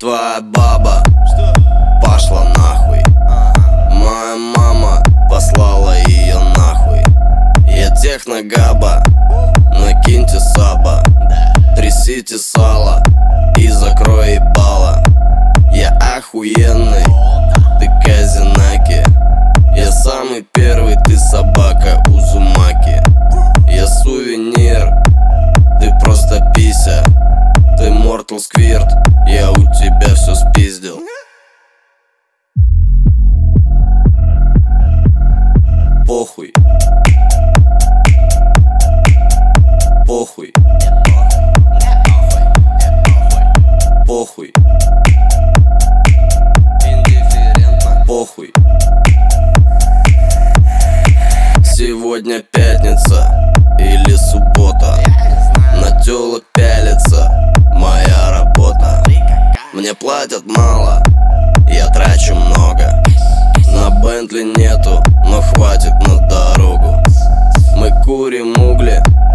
Твоя баба пошла нахуй. Моя мама послала ее нахуй. Я техногаба, накиньте саба, трясите сало и закрой ебало. Я охуенный, ты казинаки. Я самый первый, ты собака Узумаки. Я сувенир, ты просто пися. Ты Mortal Squirt, я у тебя все спиздил. Похуй. Похуй. Похуй. Индифферентно. Похуй. Сегодня пятница или суббота. На тёлок пялится моя работа. Мне платят мало, я трачу много. На Бентли нету, но хватит на дорогу. Мы курим угли